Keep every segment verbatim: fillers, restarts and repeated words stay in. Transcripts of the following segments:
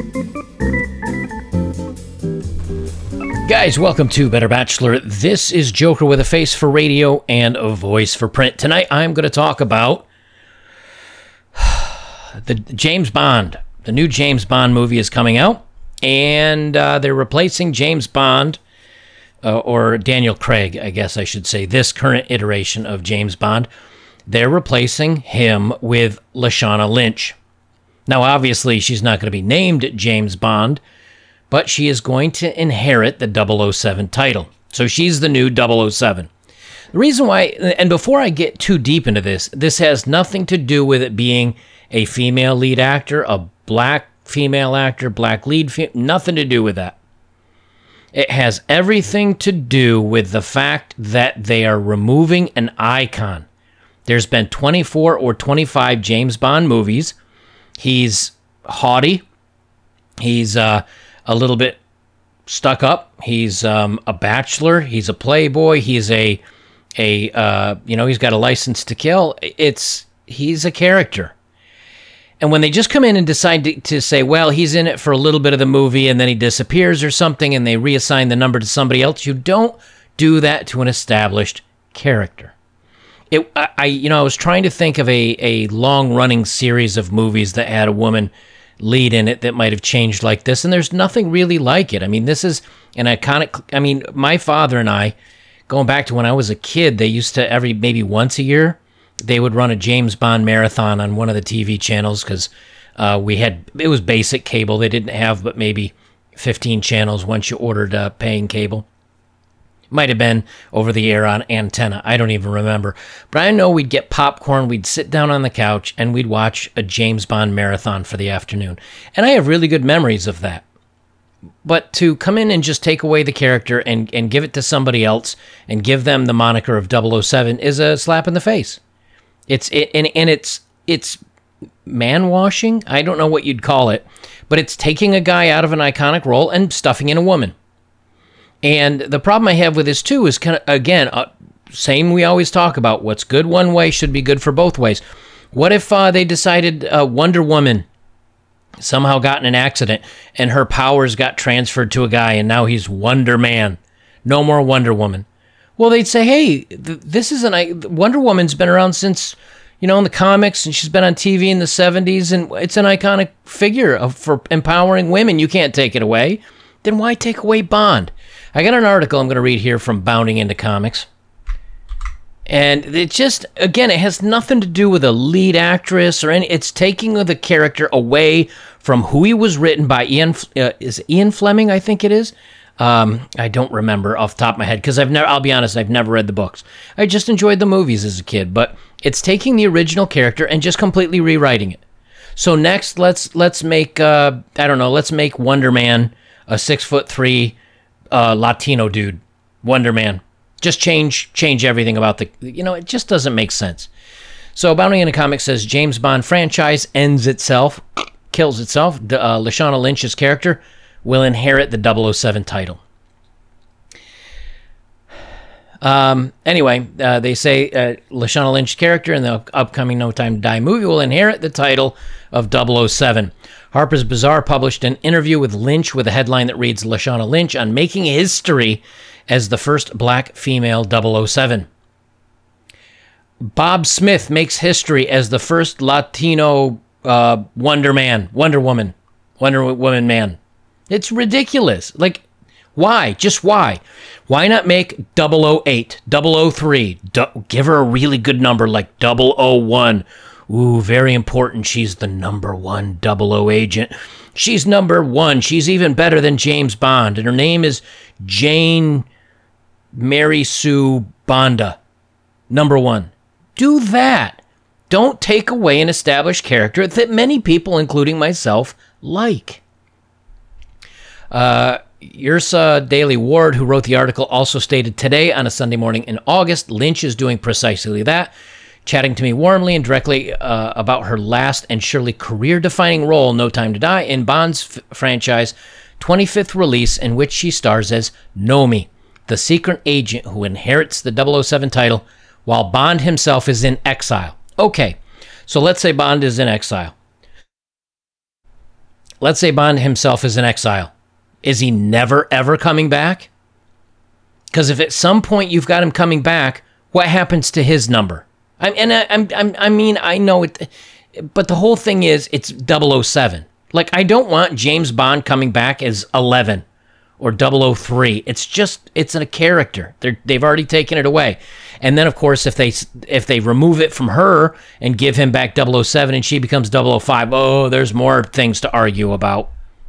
Guys, welcome to Better Bachelor. This is Joker with a face for radio and a voice for print. Tonight I'm going to talk about the James Bond. The new James Bond movie is coming out, and uh, they're replacing James Bond, uh, or Daniel Craig, I guess I should say, this current iteration of James Bond. They're replacing him with Lashana Lynch. Now, obviously, she's not going to be named James Bond, but she is going to inherit the double oh seven title. So she's the new double oh seven. The reason why, and before I get too deep into this, this has nothing to do with it being a female lead actor, a black female actor, black lead, fe- nothing to do with that. It has everything to do with the fact that they are removing an icon. There's been twenty-four or twenty-five James Bond movies. He's haughty. He's uh, a little bit stuck up. He's um, a bachelor. He's a playboy. He's a, a uh, you know, he's got a license to kill. It's he's a character. And when they just come in and decide to, to say, well, he's in it for a little bit of the movie and then he disappears or something, and they reassign the number to somebody else, you don't do that to an established character. It, I, I, you know, I was trying to think of a, a long-running series of movies that had a woman lead in it that might have changed like this, and there's nothing really like it. I mean, this is an iconic... I mean, my father and I, going back to when I was a kid, they used to, every maybe once a year, they would run a James Bond marathon on one of the T V channels, because uh, we had... It was basic cable. They didn't have but maybe fifteen channels once you ordered uh, paying cable. Might have been over the air on antenna. I don't even remember. But I know we'd get popcorn, we'd sit down on the couch, and we'd watch a James Bond marathon for the afternoon. And I have really good memories of that. But to come in and just take away the character and, and give it to somebody else and give them the moniker of double oh seven is a slap in the face. It's it, and, and it's it's man-washing? I don't know what you'd call it. But it's taking a guy out of an iconic role and stuffing in a woman. And the problem I have with this, too, is, kind of, again, uh, same we always talk about. What's good one way should be good for both ways. What if uh, they decided uh, Wonder Woman somehow got in an accident and her powers got transferred to a guy and now he's Wonder Man? No more Wonder Woman. Well, they'd say, hey, th- this is an... Wonder Woman's been around since, you know, in the comics, and she's been on T V in the seventies, and it's an iconic figure of, for empowering women. You can't take it away. Then why take away Bond? I got an article I'm going to read here from Bounding Into Comics. And it just, again, it has nothing to do with a lead actress or any, it's taking the character away from who he was written by. Ian, uh, is it Ian Fleming, I think it is? Um, I don't remember off the top of my head, because I've never, I'll be honest, I've never read the books. I just enjoyed the movies as a kid, but it's taking the original character and just completely rewriting it. So next, let's, let's make, uh, I don't know, let's make Wonder Man a six foot three, Uh, Latino dude, Wonder Man. Just change change everything about the... You know, it just doesn't make sense. So Bounding Into Comics says, James Bond franchise ends itself, kills itself. Uh, Lashana Lynch's character will inherit the double oh seven title. Um, anyway, uh, they say uh, Lashana Lynch's character in the upcoming No Time to Die movie will inherit the title of double oh seven. Harper's Bazaar published an interview with Lynch with a headline that reads, Lashana Lynch on making history as the first black female double oh seven. Bob Smith makes history as the first Latino uh, Wonder Man, Wonder Woman, Wonder Woman man. It's ridiculous. Like, why? Just why? Why not make double oh eight, double oh three, du- give her a really good number like double oh one. Ooh, very important. She's the number one double O agent. She's number one. She's even better than James Bond. And her name is Jane Mary Sue Bonda. Number one. Do that. Don't take away an established character that many people, including myself, like. Uh, Yrsa Daly Ward, who wrote the article, also stated today on a Sunday morning in August, Lynch is doing precisely that, chatting to me warmly and directly uh, about her last and surely career-defining role, No Time to Die, in Bond's f- franchise twenty-fifth release, in which she stars as Nomi, the secret agent who inherits the double oh seven title while Bond himself is in exile. Okay, so let's say Bond is in exile. let's say Bond himself is in exile. Is he never, ever coming back? Because if at some point you've got him coming back, what happens to his number? I, and I, I'm, I'm, I mean, I know it, but the whole thing is it's double oh seven. Like, I don't want James Bond coming back as eleven or double oh three. It's just, it's a character. They're, they've already taken it away. And then, of course, if they if they remove it from her and give him back double oh seven and she becomes double oh five, oh, there's more things to argue about.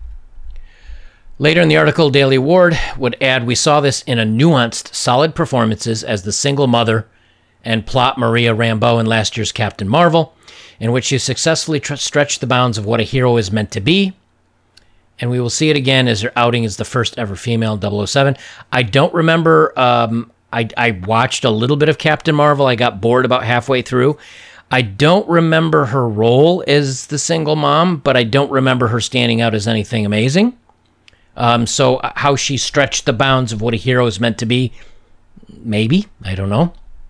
Later in the article, Daily Ward would add, we saw this in a nuanced, solid performances as the single mother and plot Maria Rambeau in last year's Captain Marvel, in which she successfully tr- stretched the bounds of what a hero is meant to be. And we will see it again as her outing as the first ever female in double oh seven. I don't remember, um, I, I watched a little bit of Captain Marvel. I got bored about halfway through. I don't remember her role as the single mom, but I don't remember her standing out as anything amazing. Um, so how she stretched the bounds of what a hero is meant to be, maybe, I don't know.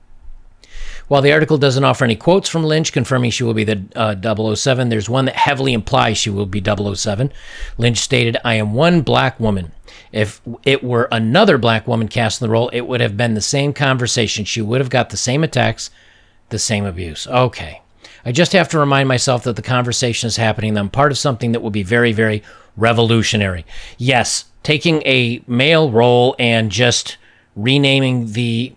While the article doesn't offer any quotes from Lynch confirming she will be the uh, double oh seven, there's one that heavily implies she will be double oh seven. Lynch stated, I am one black woman. If it were another black woman cast in the role, it would have been the same conversation. She would have got the same attacks, the same abuse. Okay. I just have to remind myself that the conversation is happening, and I'm part of something that will be very, very revolutionary. Yes, taking a male role and just renaming the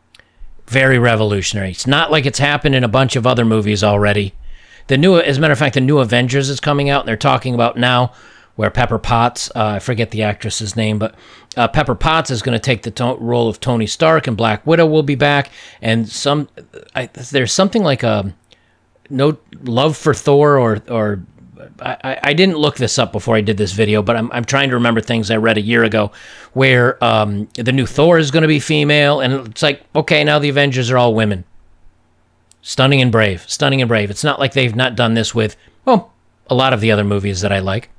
very revolutionary. It's not like it's happened in a bunch of other movies already. The new, as a matter of fact, the new Avengers is coming out, and they're talking about now where Pepper Potts, uh, I forget the actress's name, but uh, Pepper Potts is going to take the to- role of Tony Stark, and Black Widow will be back, and some I, there's something like a no love for Thor or or I, I didn't look this up before I did this video, but I'm I'm trying to remember things I read a year ago where um, the new Thor is going to be female, and it's like, okay, now the Avengers are all women. Stunning and brave, stunning and brave. It's not like they've not done this with, well, a lot of the other movies that I like.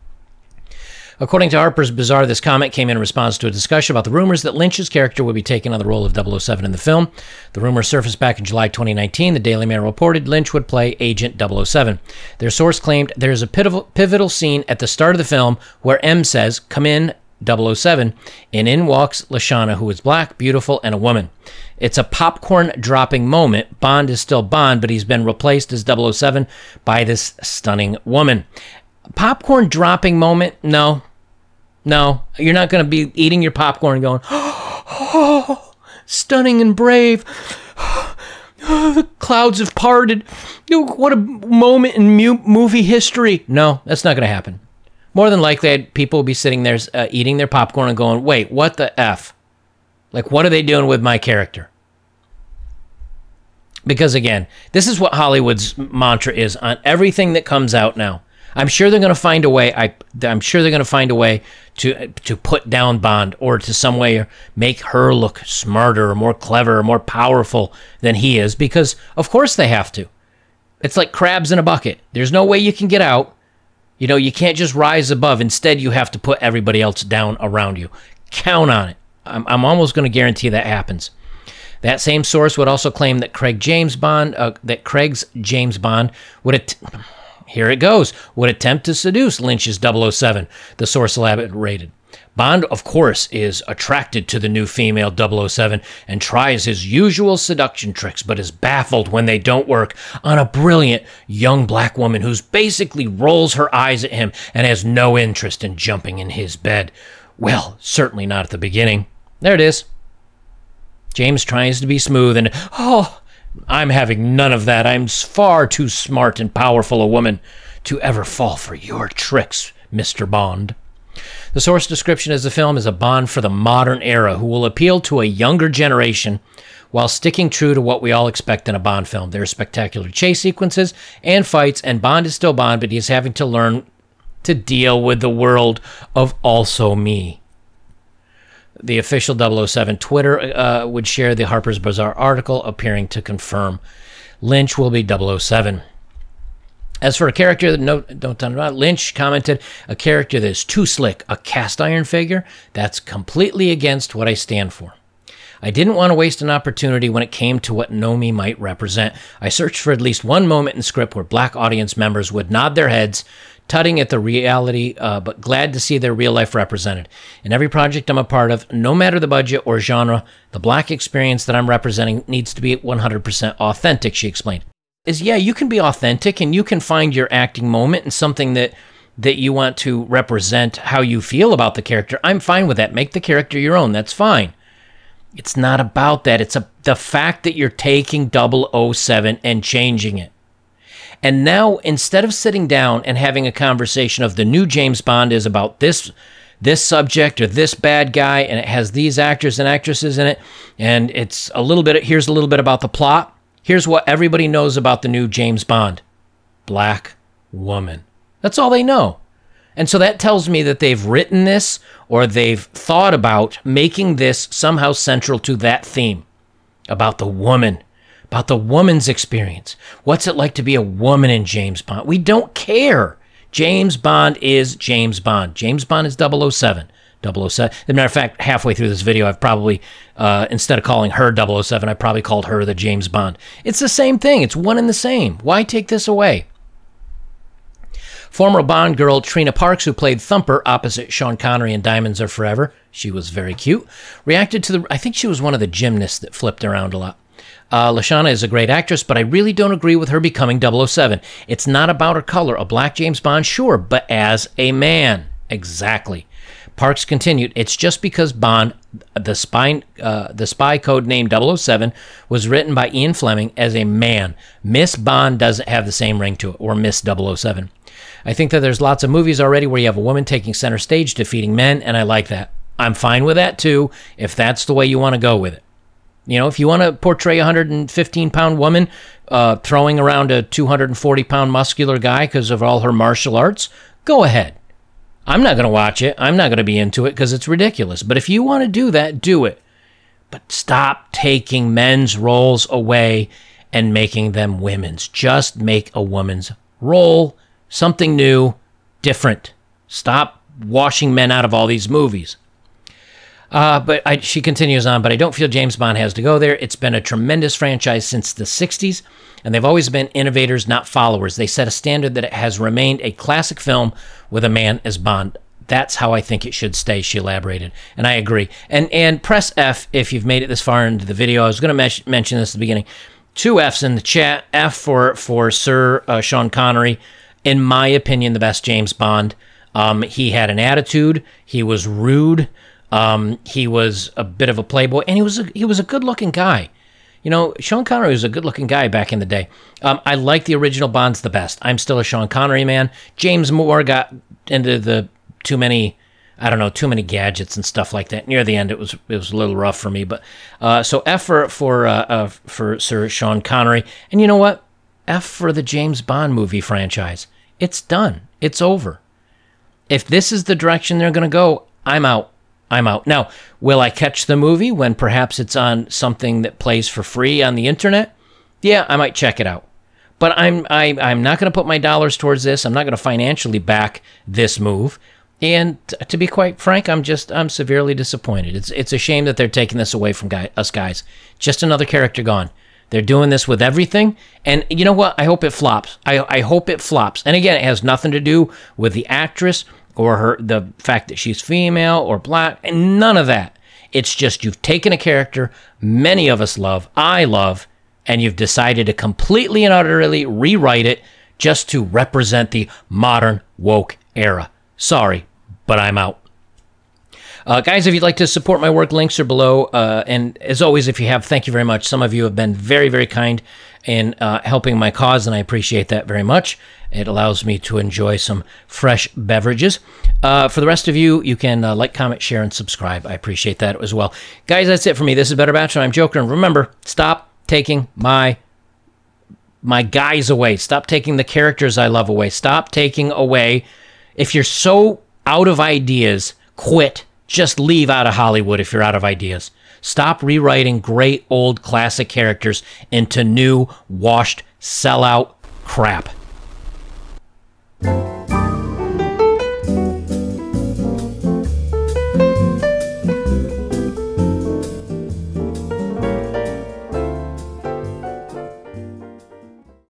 According to Harper's Bazaar, this comment came in response to a discussion about the rumors that Lynch's character would be taking on the role of double oh seven in the film. The rumor surfaced back in July twenty nineteen. The Daily Mail reported Lynch would play Agent double oh seven. Their source claimed there is a pivotal, pivotal scene at the start of the film where M says, come in, double oh seven, and in walks Lashana, who is black, beautiful, and a woman. It's a popcorn-dropping moment. Bond is still Bond, but he's been replaced as double oh seven by this stunning woman. Popcorn-dropping moment? No. No, you're not going to be eating your popcorn and going, oh, stunning and brave. Oh, the clouds have parted. What a moment in mu- movie history. No, that's not going to happen. More than likely, people will be sitting there uh, eating their popcorn and going, wait, what the F? Like, what are they doing with my character? Because, again, this is what Hollywood's mantra is on everything that comes out now. I'm sure they're going to find a way. I, I'm sure they're going to find a way to to put down Bond or to some way make her look smarter or more clever or more powerful than he is, because of course they have to. It's like crabs in a bucket. There's no way you can get out. You know, you can't just rise above. Instead, you have to put everybody else down around you. Count on it. I'm, I'm almost going to guarantee that happens. That same source would also claim that Craig James Bond, uh, that Craig's James Bond would. Att- Here it goes. Would attempt to seduce Lynch's double oh seven, the source elaborated. Bond, of course, is attracted to the new female double oh seven and tries his usual seduction tricks, but is baffled when they don't work on a brilliant young black woman who basically rolls her eyes at him and has no interest in jumping in his bed. Well, certainly not at the beginning. There it is. James tries to be smooth and, oh, I'm having none of that. I'm far too smart and powerful a woman to ever fall for your tricks, Mister Bond. The source description of the film is a Bond for the modern era who will appeal to a younger generation while sticking true to what we all expect in a Bond film. There are spectacular chase sequences and fights, and Bond is still Bond, but he is having to learn to deal with the world of also me. The official double oh seven Twitter uh, would share the Harper's Bazaar article appearing to confirm Lynch will be double oh seven. As for a character that no, don't talk about, Lynch commented, a character that is too slick, a cast iron figure, that's completely against what I stand for. I didn't want to waste an opportunity when it came to what Nomi might represent. I searched for at least one moment in the script where black audience members would nod their heads tutting at the reality, uh, but glad to see their real life represented. In every project I'm a part of, no matter the budget or genre, the Black experience that I'm representing needs to be one hundred percent authentic, she explained. Is, yeah, you can be authentic and you can find your acting moment and something that that you want to represent how you feel about the character. I'm fine with that. Make the character your own. That's fine. It's not about that. It's a, the fact that you're taking double oh seven and changing it. And now, instead of sitting down and having a conversation of the new James Bond is about this this subject or this bad guy, and it has these actors and actresses in it, and it's a little bit, here's a little bit about the plot. Here's what everybody knows about the new James Bond. Black woman. That's all they know. And so that tells me that they've written this or they've thought about making this somehow central to that theme about the woman, about the woman's experience. What's it like to be a woman in James Bond? We don't care. James Bond is James Bond. James Bond is double oh seven. double oh seven. As a matter of fact, halfway through this video, I've probably, uh, instead of calling her double oh seven, I probably called her the James Bond. It's the same thing. It's one and the same. Why take this away? Former Bond girl Trina Parks, who played Thumper opposite Sean Connery in Diamonds Are Forever, she was very cute, reacted to the, I think she was one of the gymnasts that flipped around a lot. Uh, Lashana is a great actress, but I really don't agree with her becoming double oh seven. It's not about her color. A black James Bond, sure, but as a man. Exactly. Parks continued, it's just because Bond, the spy, uh, the spy code name double oh seven, was written by Ian Fleming as a man. Miss Bond doesn't have the same ring to it, or Miss double oh seven. I think that there's lots of movies already where you have a woman taking center stage defeating men, and I like that. I'm fine with that too, if that's the way you want to go with it. You know, if you want to portray a one hundred fifteen pound woman uh, throwing around a two hundred forty pound muscular guy because of all her martial arts, go ahead. I'm not going to watch it. I'm not going to be into it because it's ridiculous. But if you want to do that, do it. But stop taking men's roles away and making them women's. Just make a woman's role something new, different. Stop washing men out of all these movies. Uh, but I, she continues on, but I don't feel James Bond has to go there. It's been a tremendous franchise since the sixties, and they've always been innovators, not followers. They set a standard that it has remained a classic film with a man as Bond. That's how I think it should stay, she elaborated. And I agree. And and press F if you've made it this far into the video. I was going to mention this at the beginning. Two F's in the chat. F for, for Sir uh, Sean Connery. In my opinion, the best James Bond. Um, he had an attitude. He was rude. Um, he was a bit of a playboy, and he was a, he was a good-looking guy. You know, Sean Connery was a good-looking guy back in the day. Um, I like the original Bonds the best. I'm still a Sean Connery man. James Moore got into the too many, I don't know, too many gadgets and stuff like that. Near the end, it was it was a little rough for me. But uh, so F for for uh, uh, for Sir Sean Connery, and you know what? F for the James Bond movie franchise. It's done. It's over. If this is the direction they're going to go, I'm out. I'm out. Now, will I catch the movie when perhaps it's on something that plays for free on the internet? Yeah, I might check it out. But I'm I, I'm not going to put my dollars towards this. I'm not going to financially back this move. And t- to be quite frank, I'm just I'm severely disappointed. It's it's a shame that they're taking this away from guy, us guys. Just another character gone. They're doing this with everything, and you know what? I hope it flops. I, I hope it flops. And again, it has nothing to do with the actress or her the fact that she's female or black, and none of that. It's just you've taken a character many of us love, I love, and you've decided to completely and utterly rewrite it just to represent the modern woke era. Sorry, but I'm out. Uh, guys, if you'd like to support my work, links are below. Uh, and as always, if you have, thank you very much. Some of you have been very, very kind in uh, helping my cause, and I appreciate that very much. It allows me to enjoy some fresh beverages. Uh, for the rest of you, you can uh, like, comment, share, and subscribe. I appreciate that as well. Guys, that's it for me. This is Better Bachelor. I'm Joker. And remember, stop taking my my guys away. Stop taking the characters I love away. Stop taking away. If you're so out of ideas, quit. Just leave out of Hollywood if you're out of ideas. Stop rewriting great old classic characters into new, washed, sellout crap.